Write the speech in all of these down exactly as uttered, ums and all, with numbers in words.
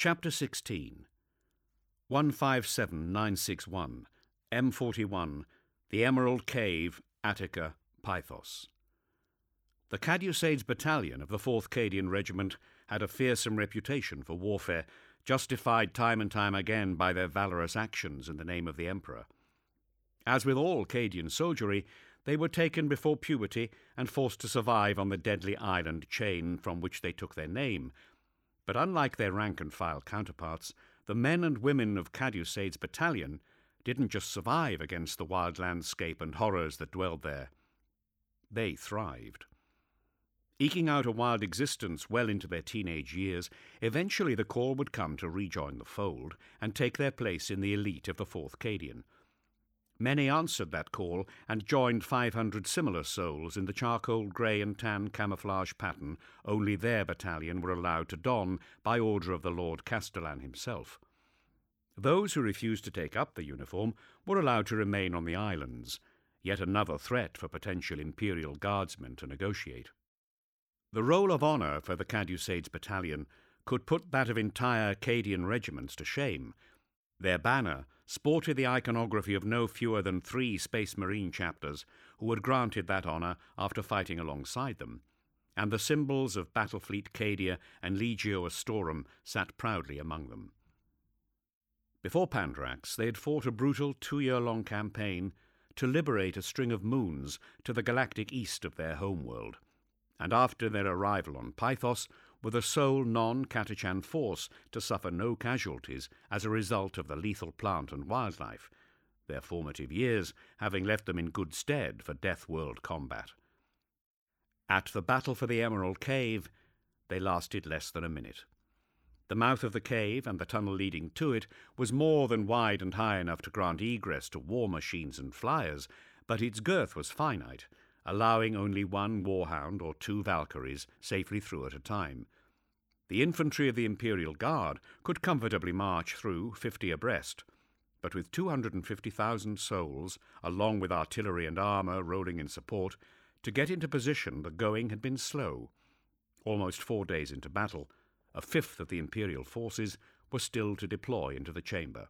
Chapter sixteen. one five seven nine six one, M forty-one, The Emerald Cave, Attica, Pythos. The Caducades Battalion of the fourth Cadian Regiment had a fearsome reputation for warfare, justified time and time again by their valorous actions in the name of the Emperor. As with all Cadian soldiery, they were taken before puberty and forced to survive on the deadly island chain from which they took their name. But unlike their rank-and-file counterparts, the men and women of Caducades Battalion didn't just survive against the wild landscape and horrors that dwelled there. They thrived. Eking out a wild existence well into their teenage years, eventually the call would come to rejoin the fold and take their place in the elite of the fourth Cadian. Many answered that call and joined five hundred similar souls in the charcoal grey and tan camouflage pattern only their battalion were allowed to don by order of the Lord Castellan himself. Those who refused to take up the uniform were allowed to remain on the islands, yet another threat for potential Imperial Guardsmen to negotiate. The roll of honour for the Caducades Battalion could put that of entire Cadian regiments to shame. Their banner sported the iconography of no fewer than three Space Marine chapters who had granted that honour after fighting alongside them, and the symbols of Battlefleet Cadia and Legio Astorum sat proudly among them. Before Pandrax, they had fought a brutal two-year-long campaign to liberate a string of moons to the galactic east of their homeworld, and after their arrival on Pythos were the sole non-Catachan force to suffer no casualties as a result of the lethal plant and wildlife, their formative years having left them in good stead for Death-World combat. At the battle for the Emerald Cave, they lasted less than a minute. The mouth of the cave and the tunnel leading to it was more than wide and high enough to grant egress to war machines and flyers, but its girth was finite, allowing only one warhound or two Valkyries safely through at a time. The infantry of the Imperial Guard could comfortably march through fifty abreast, but with two hundred fifty thousand souls, along with artillery and armour rolling in support, to get into position the going had been slow. Almost four days into battle, a fifth of the Imperial forces were still to deploy into the chamber.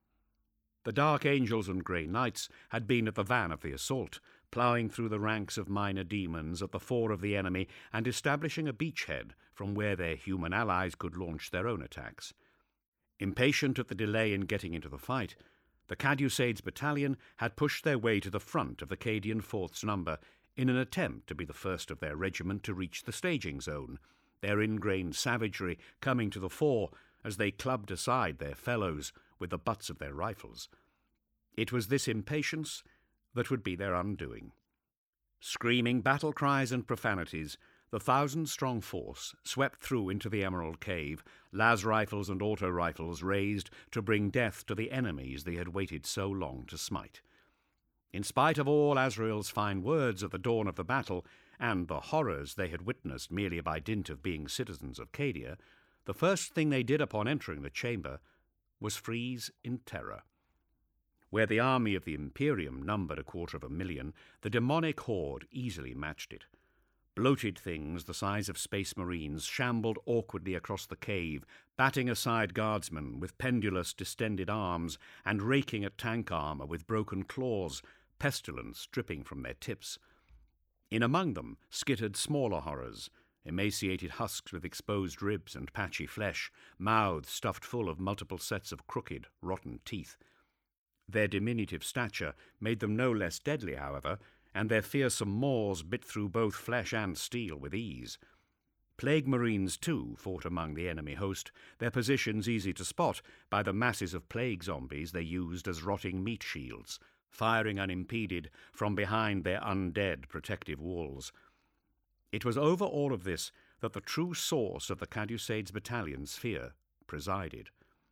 The Dark Angels and Grey Knights had been at the van of the assault, ploughing through the ranks of minor demons at the fore of the enemy and establishing a beachhead from where their human allies could launch their own attacks. Impatient at the delay in getting into the fight, the Caducades Battalion had pushed their way to the front of the Cadian Fourth's number in an attempt to be the first of their regiment to reach the staging zone, their ingrained savagery coming to the fore as they clubbed aside their fellows with the butts of their rifles. It was this impatience that would be their undoing. Screaming battle cries and profanities, the thousand-strong force swept through into the Emerald Cave, las rifles and auto-rifles raised to bring death to the enemies they had waited so long to smite. In spite of all Azrael's fine words at the dawn of the battle, and the horrors they had witnessed merely by dint of being citizens of Cadia, the first thing they did upon entering the chamber was freeze in terror. Where the army of the Imperium numbered a quarter of a million, the demonic horde easily matched it. Bloated things the size of Space Marines shambled awkwardly across the cave, batting aside guardsmen with pendulous distended arms and raking at tank armour with broken claws, pestilence dripping from their tips. In among them skittered smaller horrors, emaciated husks with exposed ribs and patchy flesh, mouths stuffed full of multiple sets of crooked, rotten teeth. Their diminutive stature made them no less deadly, however, and their fearsome maws bit through both flesh and steel with ease. Plague Marines, too, fought among the enemy host, their positions easy to spot by the masses of plague zombies they used as rotting meat shields, firing unimpeded from behind their undead protective walls. It was over all of this that the true source of the Caducades Battalion's fear presided.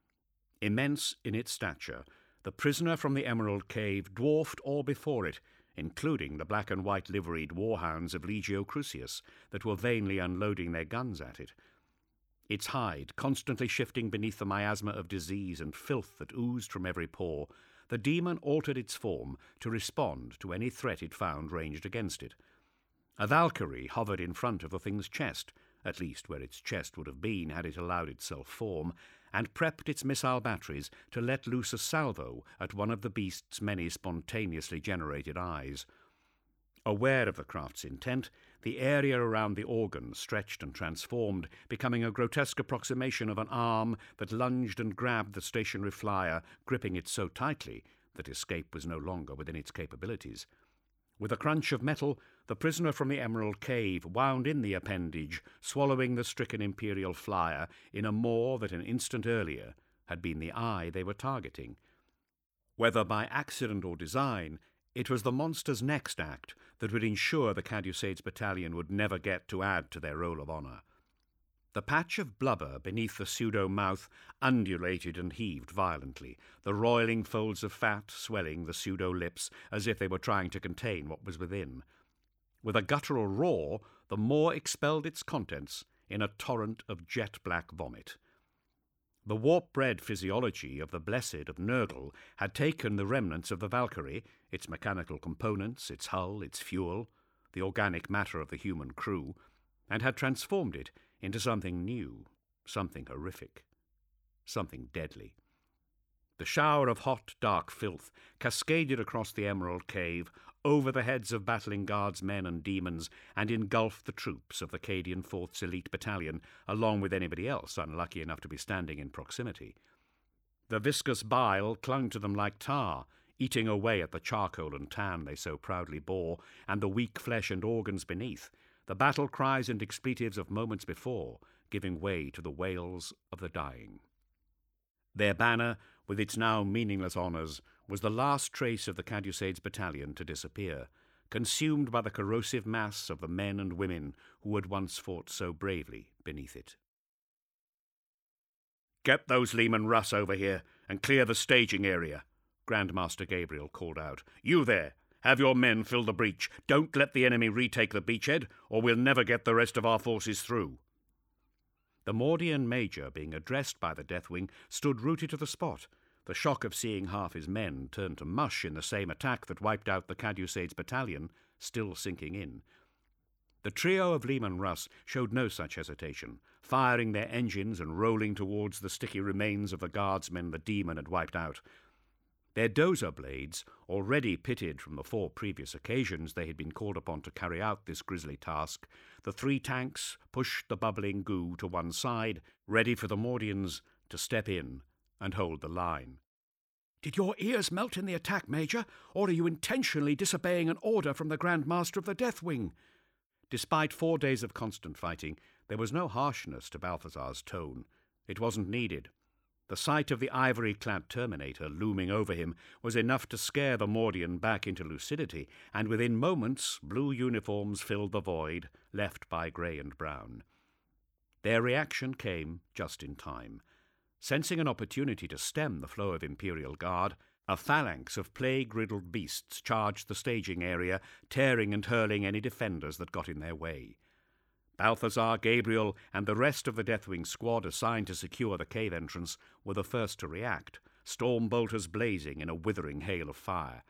Immense in its stature, the prisoner from the Emerald Cave dwarfed all before it, including the black and white liveried warhounds of Legio Crucius that were vainly unloading their guns at it. Its hide constantly shifting beneath the miasma of disease and filth that oozed from every pore, the demon altered its form to respond to any threat it found ranged against it. A Valkyrie hovered in front of the thing's chest, at least where its chest would have been had it allowed itself form, and prepped its missile batteries to let loose a salvo at one of the beast's many spontaneously generated eyes. Aware of the craft's intent, the area around the organ stretched and transformed, becoming a grotesque approximation of an arm that lunged and grabbed the stationary flyer, gripping it so tightly that escape was no longer within its capabilities. With a crunch of metal, the prisoner from the Emerald Cave wound in the appendage, swallowing the stricken Imperial flyer in a maw that an instant earlier had been the eye they were targeting. Whether by accident or design, it was the monster's next act that would ensure the Caducades battalion would never get to add to their roll of honour. The patch of blubber beneath the pseudo-mouth undulated and heaved violently, the roiling folds of fat swelling the pseudo-lips as if they were trying to contain what was within. With a guttural roar, the maw expelled its contents in a torrent of jet-black vomit. The warp-bred physiology of the Blessed of Nurgle had taken the remnants of the Valkyrie, its mechanical components, its hull, its fuel, the organic matter of the human crew, and had transformed it into something new, something horrific, something deadly. The shower of hot, dark filth cascaded across the Emerald Cave, over the heads of battling guards, men and demons, and engulfed the troops of the Cadian Fourth's elite battalion, along with anybody else unlucky enough to be standing in proximity. The viscous bile clung to them like tar, eating away at the charcoal and tan they so proudly bore, and the weak flesh and organs beneath, the battle cries and expletives of moments before giving way to the wails of the dying. Their banner, with its now meaningless honours, was the last trace of the Caducades battalion to disappear, consumed by the corrosive mass of the men and women who had once fought so bravely beneath it. "Get those Leman Russ over here and clear the staging area," Grandmaster Gabriel called out. "You there, have your men fill the breach. Don't let the enemy retake the beachhead, or we'll never get the rest of our forces through." The Mordian major, being addressed by the Deathwing, stood rooted to the spot, the shock of seeing half his men turn to mush in the same attack that wiped out the Caducades battalion still sinking in. The trio of Leman Russ showed no such hesitation, firing their engines and rolling towards the sticky remains of the guardsmen the demon had wiped out. Their dozer blades, already pitted from the four previous occasions they had been called upon to carry out this grisly task, the three tanks pushed the bubbling goo to one side, ready for the Mordians to step in and hold the line. "Did your ears melt in the attack, Major, or are you intentionally disobeying an order from the Grand Master of the Deathwing?" Despite four days of constant fighting, there was no harshness to Balthazar's tone. It wasn't needed. The sight of the ivory-clad Terminator looming over him was enough to scare the Mordian back into lucidity, and within moments blue uniforms filled the void, left by grey and brown. Their reaction came just in time. Sensing an opportunity to stem the flow of Imperial Guard, a phalanx of plague-riddled beasts charged the staging area, tearing and hurling any defenders that got in their way. Balthazar, Gabriel, and the rest of the Deathwing squad assigned to secure the cave entrance were the first to react, storm bolters blazing in a withering hail of fire.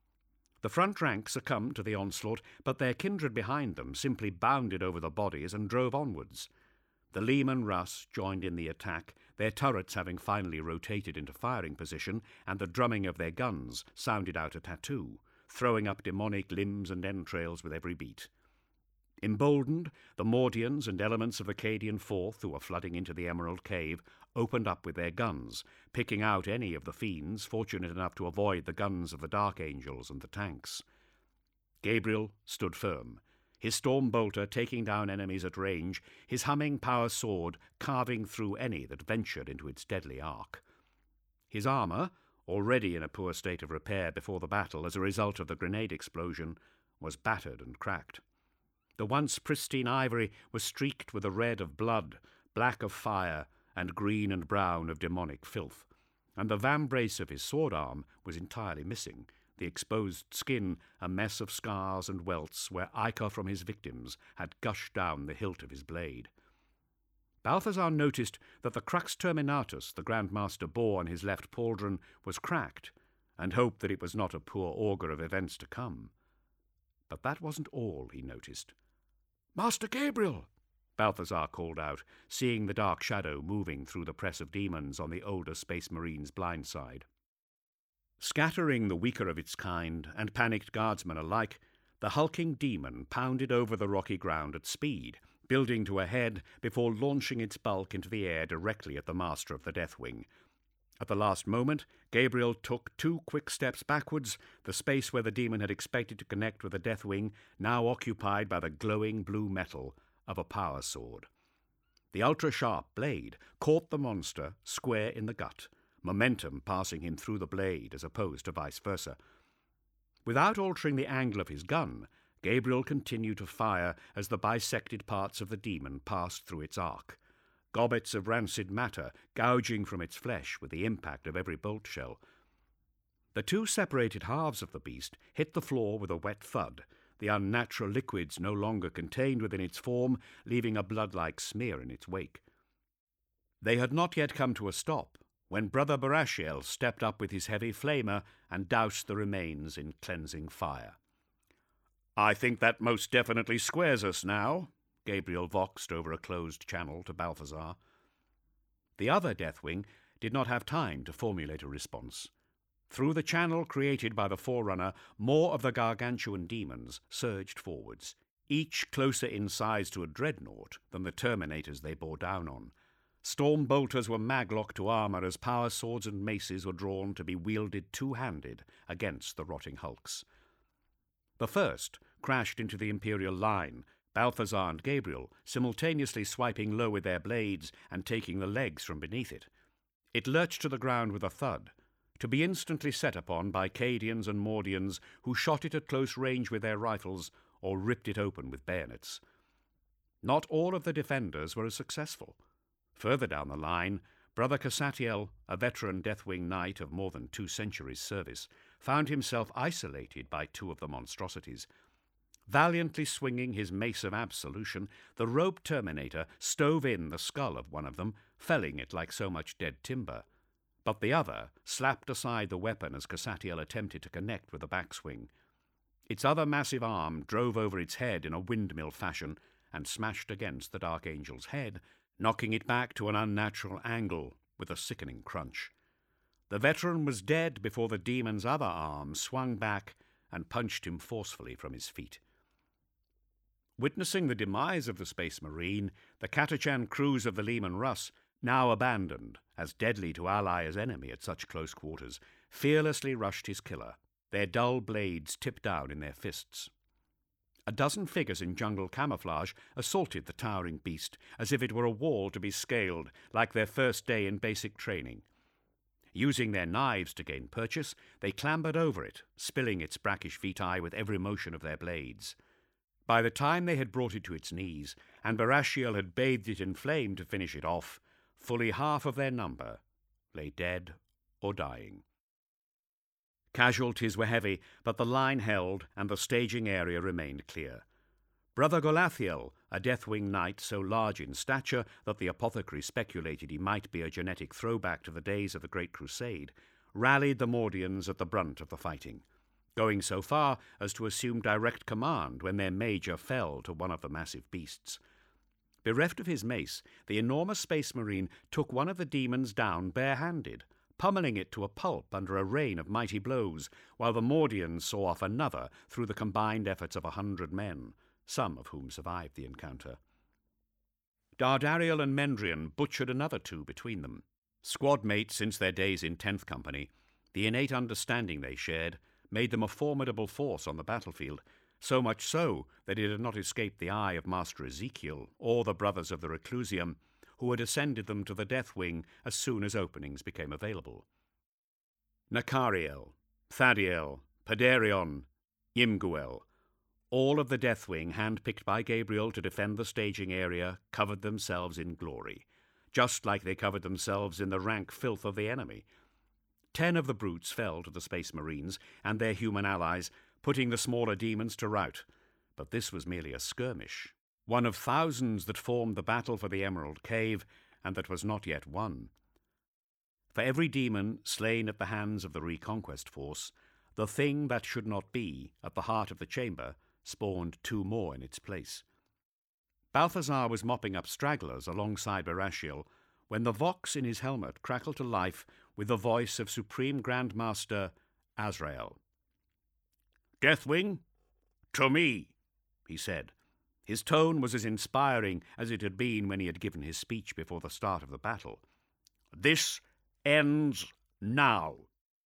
The front rank succumbed to the onslaught, but their kindred behind them simply bounded over the bodies and drove onwards. The Leman Russ joined in the attack, their turrets having finally rotated into firing position, and the drumming of their guns sounded out a tattoo, throwing up demonic limbs and entrails with every beat. Emboldened, the Mordians and elements of the Cadian Fourth, who were flooding into the Emerald Cave, opened up with their guns, picking out any of the fiends fortunate enough to avoid the guns of the Dark Angels and the tanks. Gabriel stood firm, his storm bolter taking down enemies at range, his humming power sword carving through any that ventured into its deadly arc. His armour, already in a poor state of repair before the battle as a result of the grenade explosion, was battered and cracked. The once pristine ivory was streaked with the red of blood, black of fire, and green and brown of demonic filth, and the vambrace of his sword arm was entirely missing, the exposed skin a mess of scars and welts where ichor from his victims had gushed down the hilt of his blade. Balthazar noticed that the crux terminatus the Grand Master bore on his left pauldron was cracked, and hoped that it was not a poor augur of events to come. But that wasn't all he noticed. "Master Gabriel!" Balthazar called out, seeing the dark shadow moving through the press of demons on the older Space Marine's blind side. Scattering the weaker of its kind and panicked guardsmen alike, the hulking demon pounded over the rocky ground at speed, building to a head before launching its bulk into the air directly at the master of the Deathwing. At the last moment, Gabriel took two quick steps backwards, the space where the demon had expected to connect with the Deathwing now occupied by the glowing blue metal of a power sword. The ultra-sharp blade caught the monster square in the gut, momentum passing him through the blade as opposed to vice versa. Without altering the angle of his gun, Gabriel continued to fire as the bisected parts of the demon passed through its arc, gobbets of rancid matter gouging from its flesh with the impact of every bolt shell. The two separated halves of the beast hit the floor with a wet thud, the unnatural liquids no longer contained within its form, leaving a blood-like smear in its wake. They had not yet come to a stop when Brother Barashiel stepped up with his heavy flamer and doused the remains in cleansing fire. "I think that most definitely squares us now," Gabriel voxed over a closed channel to Balthazar. The other Deathwing did not have time to formulate a response. Through the channel created by the Forerunner, more of the gargantuan demons surged forwards, each closer in size to a dreadnought than the Terminators they bore down on. Storm bolters were maglocked to armour as power swords and maces were drawn to be wielded two-handed against the rotting hulks. The first crashed into the Imperial line, Balthazar and Gabriel simultaneously swiping low with their blades and taking the legs from beneath it. It lurched to the ground with a thud, to be instantly set upon by Cadians and Mordians who shot it at close range with their rifles or ripped it open with bayonets. Not all of the defenders were as successful. Further down the line, Brother Cassatiel, a veteran Deathwing knight of more than two centuries' service, found himself isolated by two of the monstrosities. Valiantly swinging his mace of absolution, the rope Terminator stove in the skull of one of them, felling it like so much dead timber. But the other slapped aside the weapon as Cassatiel attempted to connect with the backswing. Its other massive arm drove over its head in a windmill fashion and smashed against the Dark Angel's head, knocking it back to an unnatural angle with a sickening crunch. The veteran was dead before the demon's other arm swung back and punched him forcefully from his feet. Witnessing the demise of the Space Marine, the Catachan crews of the Leman Russ, now abandoned, as deadly to ally as enemy at such close quarters, fearlessly rushed his killer, their dull blades tipped down in their fists. A dozen figures in jungle camouflage assaulted the towering beast as if it were a wall to be scaled, like their first day in basic training. Using their knives to gain purchase, they clambered over it, spilling its brackish vitae with every motion of their blades. By the time they had brought it to its knees, and Barashiel had bathed it in flame to finish it off, fully half of their number lay dead or dying. Casualties were heavy, but the line held and the staging area remained clear. Brother Golathiel, a Deathwing knight so large in stature that the apothecary speculated he might be a genetic throwback to the days of the Great Crusade, rallied the Mordians at the brunt of the fighting, going so far as to assume direct command when their major fell to one of the massive beasts. Bereft of his mace, the enormous Space Marine took one of the demons down barehanded, pummeling it to a pulp under a rain of mighty blows, while the Mordians saw off another through the combined efforts of a hundred men, some of whom survived the encounter. Dardariel and Mendrian butchered another two between them. Squad mates since their days in tenth Company, the innate understanding they shared made them a formidable force on the battlefield, so much so that it had not escaped the eye of Master Ezekiel or the brothers of the Reclusium, who had ascended them to the Deathwing as soon as openings became available. Nakariel, Thadiel, Padarion, Imguel, all of the Deathwing, handpicked by Gabriel to defend the staging area, covered themselves in glory, just like they covered themselves in the rank filth of the enemy. Ten of the brutes fell to the Space Marines and their human allies, putting the smaller demons to rout, but this was merely a skirmish, one of thousands that formed the battle for the Emerald Cave, and that was not yet won. For every demon slain at the hands of the Reconquest Force, the thing that should not be at the heart of the chamber spawned two more in its place. Balthazar was mopping up stragglers alongside Barashiel when the vox in his helmet crackled to life with the voice of Supreme Grand Master Azrael. "Deathwing, to me," he said. His tone was as inspiring as it had been when he had given his speech before the start of the battle. "This ends now."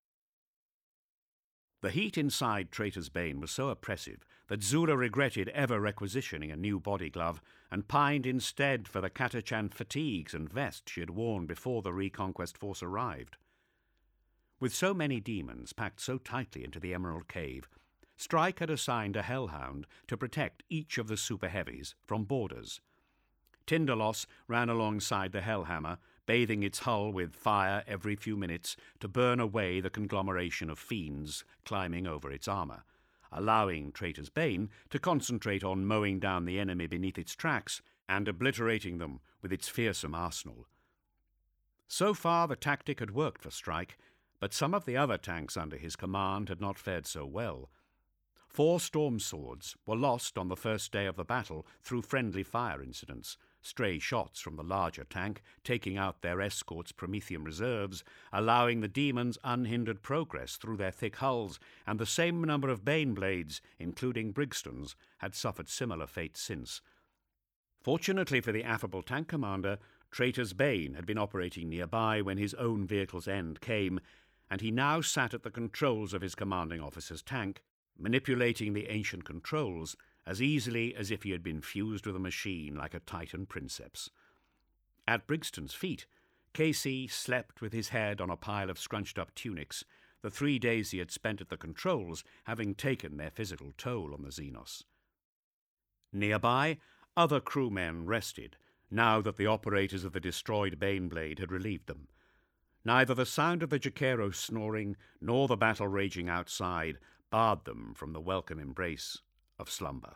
The heat inside Traitor's Bane was so oppressive that Zula regretted ever requisitioning a new body glove and pined instead for the Catachan fatigues and vest she had worn before the Reconquest force arrived. With so many demons packed so tightly into the Emerald Cave, Strike had assigned a hellhound to protect each of the super heavies from boarders. Tindalos ran alongside the Hellhammer, bathing its hull with fire every few minutes to burn away the conglomeration of fiends climbing over its armour, allowing Traitor's Bane to concentrate on mowing down the enemy beneath its tracks and obliterating them with its fearsome arsenal. So far the tactic had worked for Strike, but some of the other tanks under his command had not fared so well. Four storm swords were lost on the first day of the battle through friendly fire incidents, stray shots from the larger tank taking out their escort's Promethean reserves, allowing the demons unhindered progress through their thick hulls, and the same number of Bane blades, including Brigstons, had suffered similar fates since. Fortunately for the affable tank commander, Traitor's Bane had been operating nearby when his own vehicle's end came, and he now sat at the controls of his commanding officer's tank, manipulating the ancient controls as easily as if he had been fused with a machine like a Titan princeps. At Brigston's feet, Casey slept with his head on a pile of scrunched-up tunics, the three days he had spent at the controls having taken their physical toll on the Xenos. Nearby, other crewmen rested, now that the operators of the destroyed Baneblade had relieved them. Neither the sound of the Jaqueros snoring nor the battle raging outside barred them from the welcome embrace of slumber.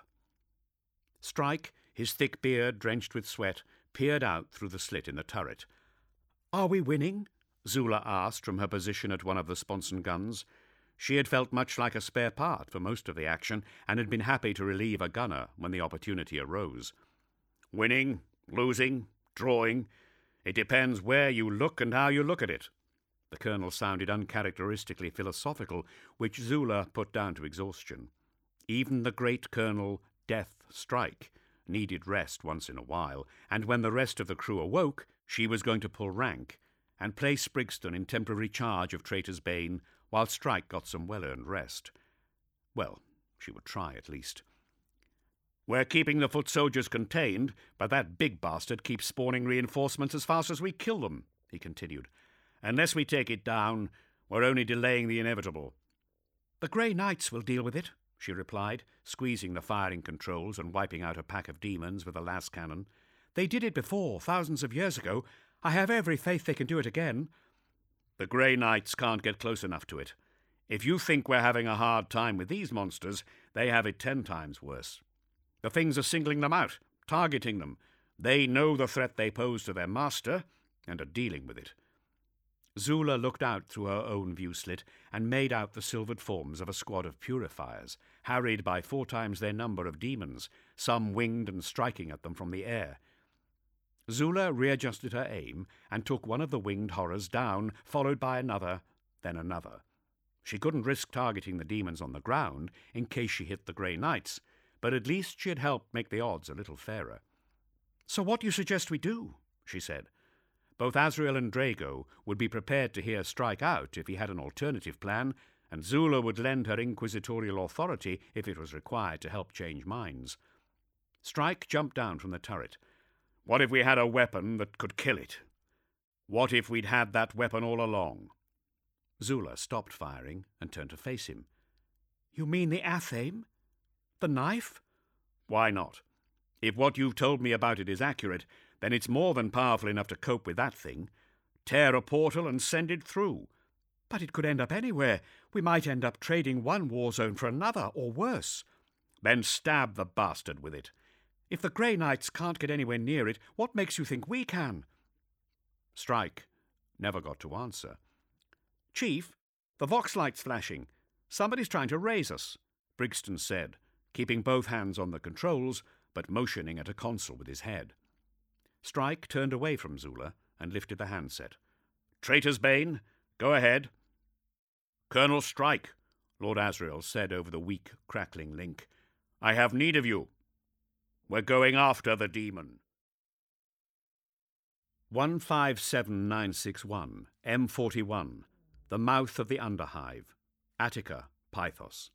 Strike, his thick beard drenched with sweat, peered out through the slit in the turret. "Are we winning?" Zula asked from her position at one of the sponson guns. She had felt much like a spare part for most of the action and had been happy to relieve a gunner when the opportunity arose. "Winning, losing, drawing. It depends where you look and how you look at it." The colonel sounded uncharacteristically philosophical, which Zula put down to exhaustion. Even the great Colonel Death Strike needed rest once in a while, and when the rest of the crew awoke, she was going to pull rank and place Brigston in temporary charge of Traitor's Bane while Strike got some well-earned rest. Well, she would try at least. "We're keeping the foot soldiers contained, but that big bastard keeps spawning reinforcements as fast as we kill them," he continued. "Unless we take it down, we're only delaying the inevitable." "The Grey Knights will deal with it," she replied, squeezing the firing controls and wiping out a pack of demons with a las cannon. "They did it before, thousands of years ago. I have every faith they can do it again." "The Grey Knights can't get close enough to it. If you think we're having a hard time with these monsters, they have it ten times worse. The things are singling them out, targeting them. They know the threat they pose to their master, and are dealing with it." Zula looked out through her own view slit and made out the silvered forms of a squad of purifiers, harried by four times their number of demons, some winged and striking at them from the air. Zula readjusted her aim and took one of the winged horrors down, followed by another, then another. She couldn't risk targeting the demons on the ground in case she hit the Grey Knights, but at least she had helped make the odds a little fairer. "So what do you suggest we do?" she said. Both Azrael and Drago would be prepared to hear Strike out if he had an alternative plan, and Zula would lend her inquisitorial authority if it was required to help change minds. Strike jumped down from the turret. "What if we had a weapon that could kill it? What if we'd had that weapon all along?" Zula stopped firing and turned to face him. "You mean the Athame? The knife?" "Why not? If what you've told me about it is accurate, then it's more than powerful enough to cope with that thing. Tear a portal and send it through." "But it could end up anywhere. We might end up trading one war zone for another, or worse." "Then stab the bastard with it." "If the Grey Knights can't get anywhere near it, what makes you think we can?" Strike never got to answer. "Chief, the Vox light's flashing. Somebody's trying to raise us," Brigston said, keeping both hands on the controls, but motioning at a console with his head. Strike turned away from Zula and lifted the handset. "Traitor's Bane, go ahead." "Colonel Strike," Lord Asriel said over the weak, crackling link, "I have need of you. We're going after the demon." one five seven nine six one, M forty-one, the mouth of the Underhive, Attica, Pythos.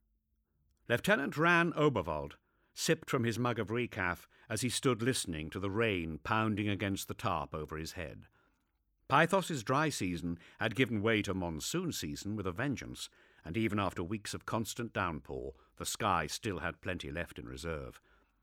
Lieutenant Ran Oberwald sipped from his mug of recaf as he stood listening to the rain pounding against the tarp over his head. Pythos's dry season had given way to monsoon season with a vengeance, and even after weeks of constant downpour, the sky still had plenty left in reserve.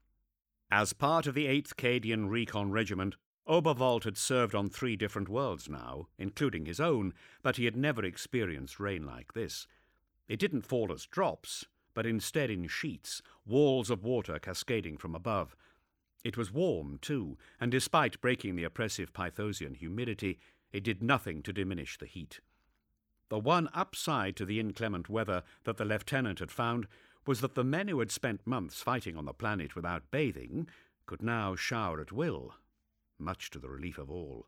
As part of the eighth Cadian Recon Regiment, Oberwald had served on three different worlds now, including his own, but he had never experienced rain like this. It didn't fall as drops, but instead in sheets, walls of water cascading from above. It was warm, too, and despite breaking the oppressive Pythosian humidity, it did nothing to diminish the heat. The one upside to the inclement weather that the lieutenant had found was that the men who had spent months fighting on the planet without bathing could now shower at will, much to the relief of all.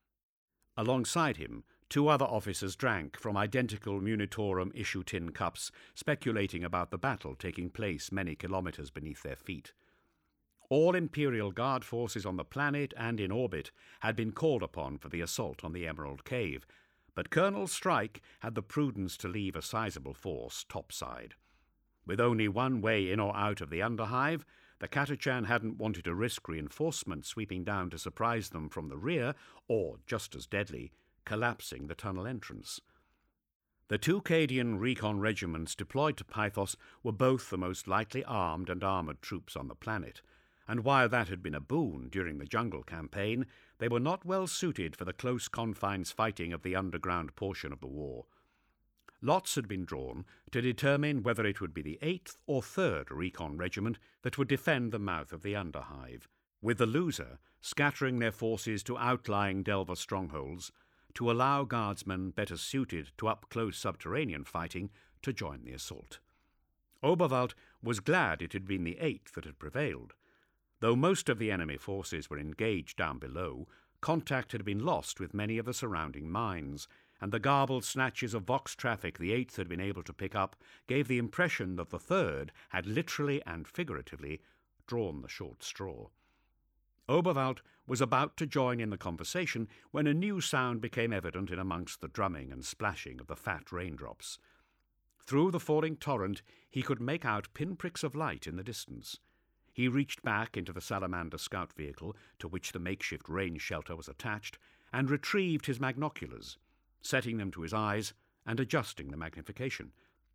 Alongside him, two other officers drank from identical Munitorum issue tin cups, speculating about the battle taking place many kilometres beneath their feet. All Imperial Guard forces on the planet and in orbit had been called upon for the assault on the Emerald Cave, but Colonel Strike had the prudence to leave a sizable force topside. With only one way in or out of the Underhive, the Catachan hadn't wanted to risk reinforcements sweeping down to surprise them from the rear, or, just as deadly, collapsing the tunnel entrance. The two Cadian recon regiments deployed to Pythos were both the most lightly armed and armoured troops on the planet, and while that had been a boon during the jungle campaign, they were not well suited for the close confines fighting of the underground portion of the war. Lots had been drawn to determine whether it would be the eighth or third Recon Regiment that would defend the mouth of the Underhive, with the loser scattering their forces to outlying Delver strongholds to allow guardsmen better suited to up-close subterranean fighting to join the assault. Oberwald was glad it had been the eighth that had prevailed. Though most of the enemy forces were engaged down below, contact had been lost with many of the surrounding mines, and the garbled snatches of Vox traffic the eighth had been able to pick up gave the impression that the third had literally and figuratively drawn the short straw. Oberwald was about to join in the conversation when a new sound became evident in amongst the drumming and splashing of the fat raindrops. Through the falling torrent he could make out pinpricks of light in the distance. He reached back into the Salamander scout vehicle, to which the makeshift rain shelter was attached, and retrieved his magnoculars, setting them to his eyes and adjusting the magnification.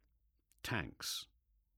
Tanks.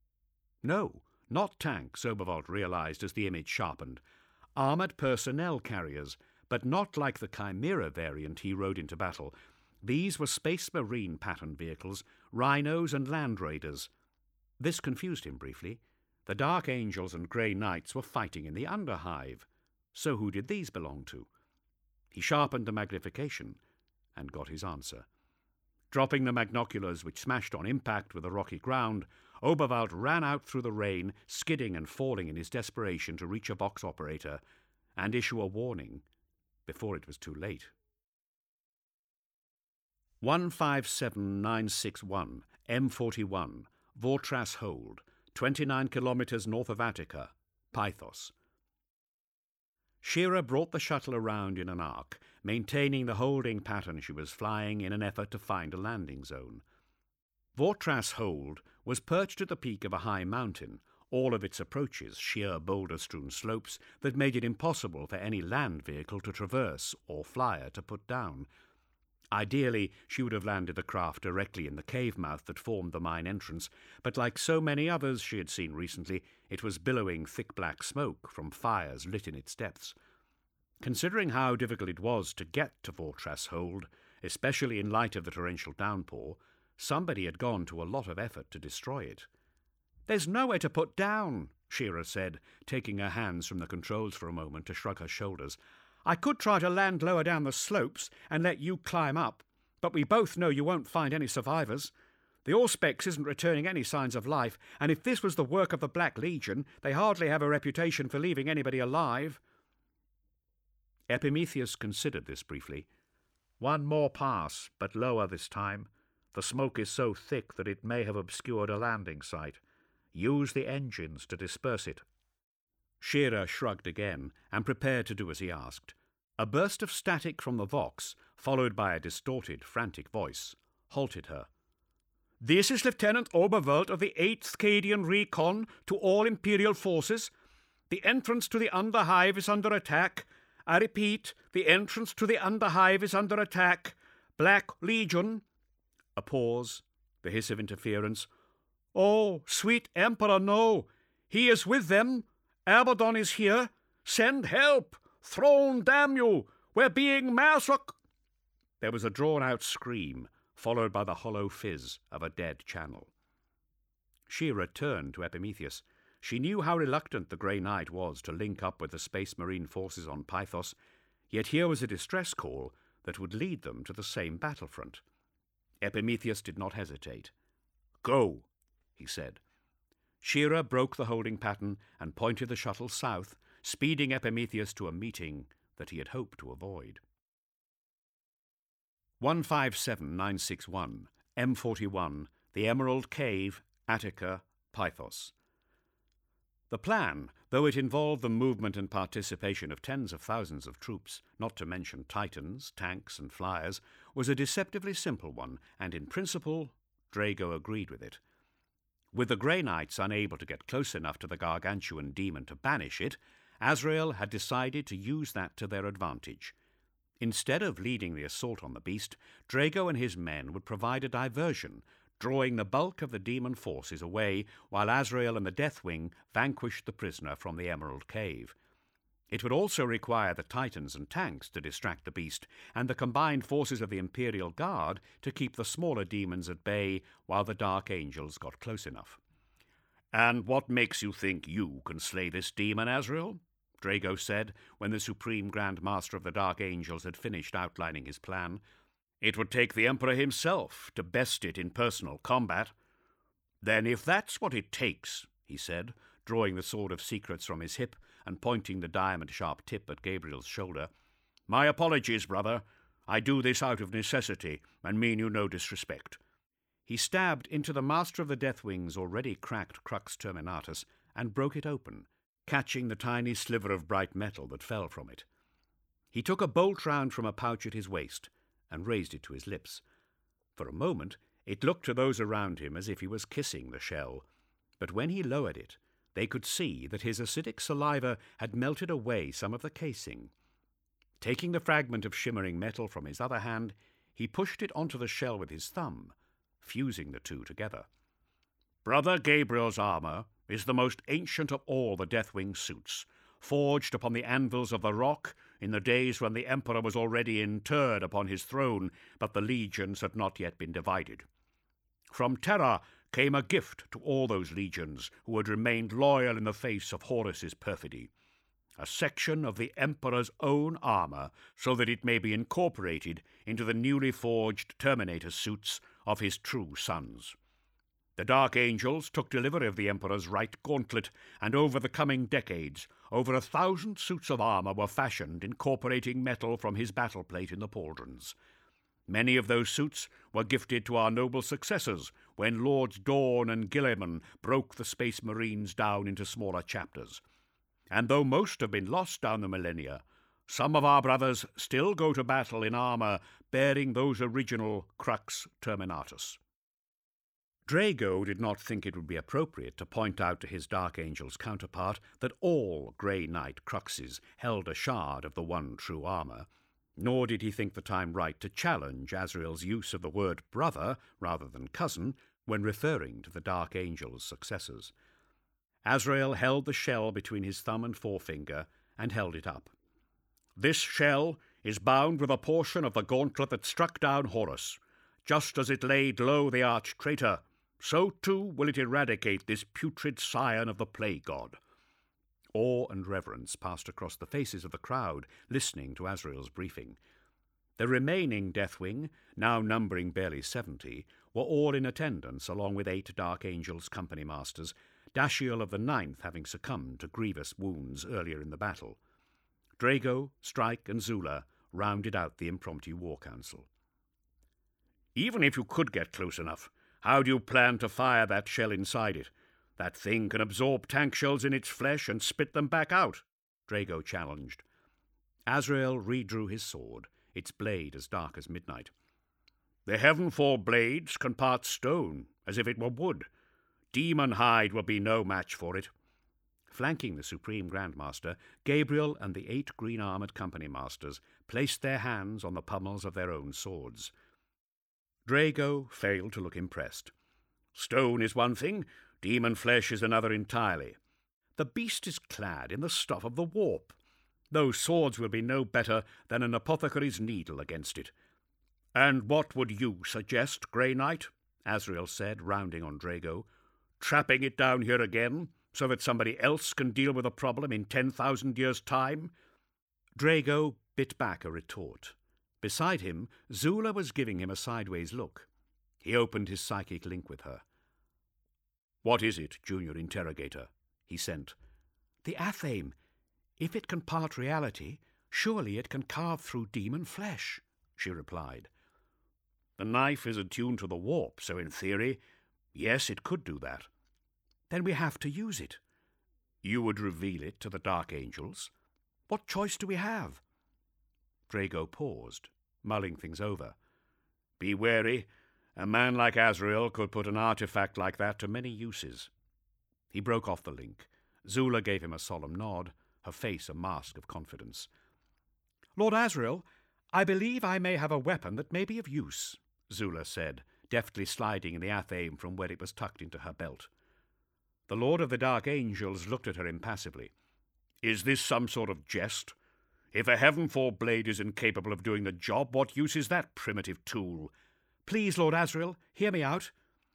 No, not tanks, Oberwald realized as the image sharpened. Armoured personnel carriers, but not like the Chimera variant he rode into battle. These were Space Marine pattern vehicles, rhinos and land raiders. This confused him briefly. The Dark Angels and Grey Knights were fighting in the Underhive. So who did these belong to? He sharpened the magnification and got his answer. Dropping the magnoculars, which smashed on impact with the rocky ground, Oberwald ran out through the rain, skidding and falling in his desperation to reach a box operator and issue a warning before it was too late. one five seven nine six one, M forty-one, Vortras Hold, twenty-nine kilometres north of Attica, Pythos. Shira brought the shuttle around in an arc, maintaining the holding pattern she was flying in an effort to find a landing zone. Vortras Hold was perched at the peak of a high mountain, all of its approaches sheer boulder-strewn slopes that made it impossible for any land vehicle to traverse or flyer to put down. Ideally, she would have landed the craft directly in the cave mouth that formed the mine entrance, but like so many others she had seen recently, it was billowing thick black smoke from fires lit in its depths. Considering how difficult it was to get to Vortras Hold, especially in light of the torrential downpour, somebody had gone to a lot of effort to destroy it. "There's nowhere to put down," Shira said, taking her hands from the controls for a moment to shrug her shoulders. "I could try to land lower down the slopes and let you climb up, but we both know you won't find any survivors. The Auspex isn't returning any signs of life, and if this was the work of the Black Legion, they hardly have a reputation for leaving anybody alive." Epimetheus considered this briefly. "One more pass, but lower this time. The smoke is so thick that it may have obscured a landing site. Use the engines to disperse it." Shearer shrugged again and prepared to do as he asked. A burst of static from the Vox, followed by a distorted, frantic voice, halted her. "This is Lieutenant Oberwelt of the eighth Cadian Recon to all Imperial forces. The entrance to the Underhive is under attack. I repeat, the entrance to the Underhive is under attack. Black Legion." A pause, the hiss of interference. "Oh, sweet Emperor, no! He is with them. Abaddon is here. Send help! Throne, damn you! We're being massacred!" There was a drawn-out scream, followed by the hollow fizz of a dead channel. Shearer turned to Epimetheus. She knew how reluctant the Grey Knight was to link up with the Space Marine forces on Pythos, yet here was a distress call that would lead them to the same battlefront. Epimetheus did not hesitate. "Go," he said. Shearer broke the holding pattern and pointed the shuttle south, speeding Epimetheus to a meeting that he had hoped to avoid. one five seven nine six one, M forty-one, the Emerald Cave, Attica, Pythos. The plan, though it involved the movement and participation of tens of thousands of troops, not to mention Titans, tanks, and flyers, was a deceptively simple one, and in principle, Drago agreed with it. With the Grey Knights unable to get close enough to the gargantuan demon to banish it, Azrael had decided to use that to their advantage. Instead of leading the assault on the beast, Drago and his men would provide a diversion, drawing the bulk of the demon forces away while Azrael and the Deathwing vanquished the prisoner from the Emerald Cave. It would also require the Titans and tanks to distract the beast, and the combined forces of the Imperial Guard to keep the smaller demons at bay while the Dark Angels got close enough. "And what makes you think you can slay this demon, Azrael?" Drago said, when the Supreme Grand Master of the Dark Angels had finished outlining his plan. "It would take the Emperor himself to best it in personal combat." "Then if that's what it takes," he said, drawing the Sword of Secrets from his hip and pointing the diamond-sharp tip at Gabriel's shoulder, "my apologies, brother. I do this out of necessity, and mean you no disrespect." He stabbed into the Master of the Deathwing's already cracked Crux Terminatus and broke it open, catching the tiny sliver of bright metal that fell from it. He took a bolt round from a pouch at his waist and raised it to his lips. For a moment it looked to those around him as if he was kissing the shell, but when he lowered it, they could see that his acidic saliva had melted away some of the casing. Taking the fragment of shimmering metal from his other hand, he pushed it onto the shell with his thumb, fusing the two together. "Brother Gabriel's armour is the most ancient of all the Deathwing suits, forged upon the anvils of the rock in the days when the Emperor was already interred upon his throne, but the legions had not yet been divided. From Terra came a gift to all those legions who had remained loyal in the face of Horus's perfidy, a section of the Emperor's own armour, so that it may be incorporated into the newly forged Terminator suits of his true sons. The Dark Angels took delivery of the Emperor's right gauntlet, and over the coming decades, over a thousand suits of armour were fashioned incorporating metal from his battle plate in the pauldrons. Many of those suits were gifted to our noble successors when Lords Dawn and Guilliman broke the Space Marines down into smaller chapters. And though most have been lost down the millennia, some of our brothers still go to battle in armour bearing those original Crux Terminatus." Drago did not think it would be appropriate to point out to his Dark Angel's counterpart that all Grey Knight Cruxes held a shard of the one true armour, nor did he think the time right to challenge Azrael's use of the word brother rather than cousin when referring to the Dark Angel's successors. Azrael held the shell between his thumb and forefinger and held it up. "This shell is bound with a portion of the gauntlet that struck down Horus. Just as it laid low the arch-traitor, so too will it eradicate this putrid scion of the Plague God." Awe and reverence passed across the faces of the crowd listening to Azrael's briefing. The remaining Deathwing, now numbering barely seventy, were all in attendance along with eight Dark Angels company masters, Dashiel of the Ninth having succumbed to grievous wounds earlier in the battle. Drago, Strike, and Zula rounded out the impromptu war council. "Even if you could get close enough, how do you plan to fire that shell inside it? That thing can absorb tank shells in its flesh and spit them back out," Drago challenged. Azrael redrew his sword, its blade as dark as midnight. "The Heavenfall blades can part stone, as if it were wood. Demon hide will be no match for it." Flanking the Supreme Grandmaster, Gabriel and the eight green-armoured company masters placed their hands on the pommels of their own swords. Drago failed to look impressed. "Stone is one thing, demon flesh is another entirely. The beast is clad in the stuff of the warp. Those swords will be no better than an apothecary's needle against it." "And what would you suggest, Grey Knight?" Azrael said, rounding on Drago. "Trapping it down here again, so that somebody else can deal with the problem in ten thousand years' time?" Drago bit back a retort. Beside him, Zula was giving him a sideways look. He opened his psychic link with her. "What is it, Junior Interrogator?" he sent. "The Athame. If it can part reality, surely it can carve through demon flesh," she replied. "The knife is attuned to the warp, so in theory, yes, it could do that." "Then we have to use it." "You would reveal it to the Dark Angels?" "What choice do we have?" Drago paused, mulling things over. "Be wary. A man like Azrael could put an artifact like that to many uses." He broke off the link. Zula gave him a solemn nod, her face a mask of confidence. "Lord Azrael, I believe I may have a weapon that may be of use," Zula said, deftly sliding the Athame from where it was tucked into her belt. The Lord of the Dark Angels looked at her impassively. "Is this some sort of jest? If a Heavenfall blade is incapable of doing the job, what use is that primitive tool?" "Please, Lord Azrael, hear me out."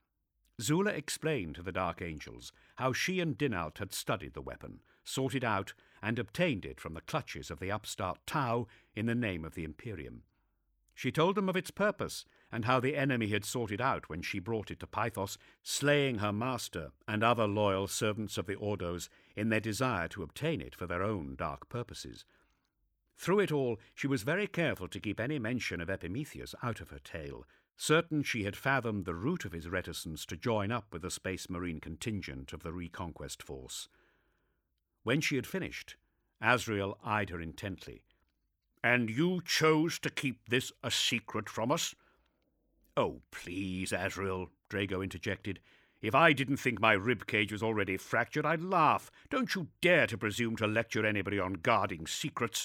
Zula explained to the Dark Angels how she and Dinalt had studied the weapon, sought it out, and obtained it from the clutches of the upstart Tau in the name of the Imperium. She told them of its purpose, and how the enemy had sought it out when she brought it to Pythos, slaying her master and other loyal servants of the Ordos in their desire to obtain it for their own dark purposes. Through it all, she was very careful to keep any mention of Epimetheus out of her tale, certain she had fathomed the root of his reticence to join up with the Space Marine contingent of the Reconquest Force. When she had finished, Azrael eyed her intently. "And you chose to keep this a secret from us?" "Oh, please, Azrael," Drago interjected. "If I didn't think my ribcage was already fractured, I'd laugh. Don't you dare to presume to lecture anybody on guarding secrets."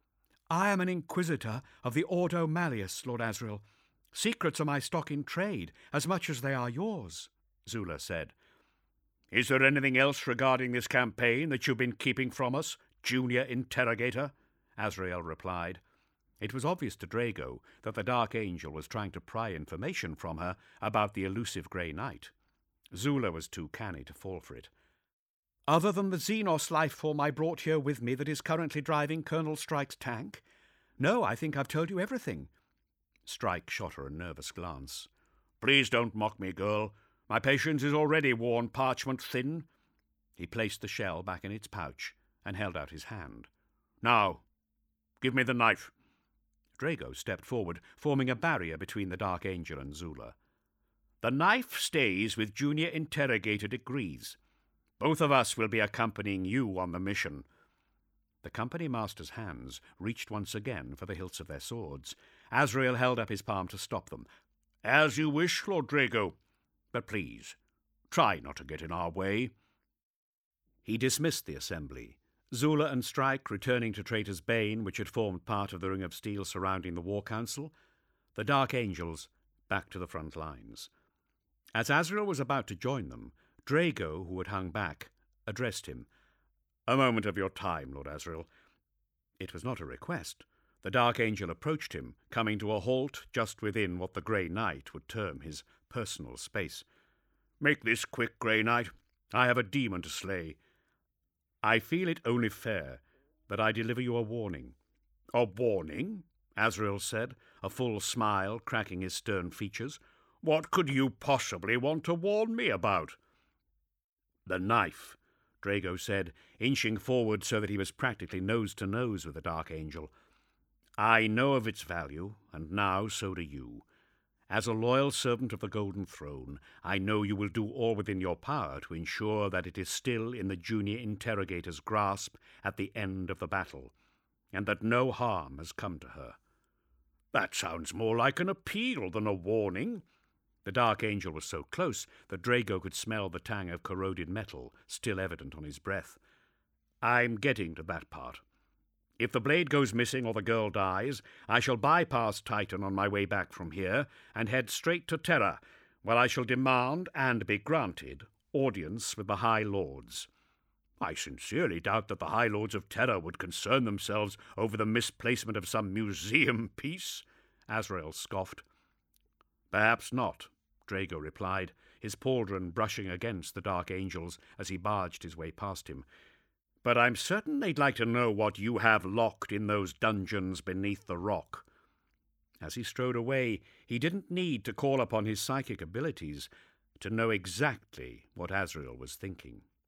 "I am an inquisitor of the Ordo Malleus, Lord Azrael. Secrets are my stock in trade, as much as they are yours," Zula said. "Is there anything else regarding this campaign that you've been keeping from us, Junior Interrogator?" Azrael replied. It was obvious to Drago that the Dark Angel was trying to pry information from her about the elusive Grey Knight. Zula was too canny to fall for it. "Other than the Xenos lifeform I brought here with me that is currently driving Colonel Strike's tank? No, I think I've told you everything." Strike shot her a nervous glance. "Please don't mock me, girl. My patience is already worn parchment thin." He placed the shell back in its pouch and held out his hand. "Now, give me the knife." Drago stepped forward, forming a barrier between the Dark Angel and Zula. "The knife stays with Junior Interrogator degrees. Both of us will be accompanying you on the mission." The company master's hands reached once again for the hilts of their swords. Azrael held up his palm to stop them. "As you wish, Lord Drago. But please, try not to get in our way." He dismissed the assembly, Zula and Strike returning to Traitor's Bane, which had formed part of the ring of steel surrounding the War Council, the Dark Angels back to the front lines. As Azrael was about to join them, Drago, who had hung back, addressed him. "A moment of your time, Lord Azrael." It was not a request. The Dark Angel approached him, coming to a halt just within what the Grey Knight would term his personal space. "Make this quick, Grey Knight. I have a demon to slay. I feel it only fair that I deliver you a warning." "A warning?" Azrael said, a full smile cracking his stern features. "What could you possibly want to warn me about?" "The knife," Drago said, inching forward so that he was practically nose to nose with the Dark Angel. "I know of its value, and now so do you. As a loyal servant of the Golden Throne, I know you will do all within your power to ensure that it is still in the junior interrogator's grasp at the end of the battle, and that no harm has come to her." "That sounds more like an appeal than a warning." The Dark Angel was so close that Drago could smell the tang of corroded metal still evident on his breath. "I'm getting to that part. If the blade goes missing or the girl dies, I shall bypass Titan on my way back from here and head straight to Terra, where I shall demand, and be granted, audience with the High Lords." "I sincerely doubt that the High Lords of Terra would concern themselves over the misplacement of some museum piece," Azrael scoffed. "Perhaps not," Drago replied, his pauldron brushing against the Dark Angel's as he barged his way past him. "But I'm certain they'd like to know what you have locked in those dungeons beneath the rock." As he strode away, he didn't need to call upon his psychic abilities to know exactly what Azrael was thinking.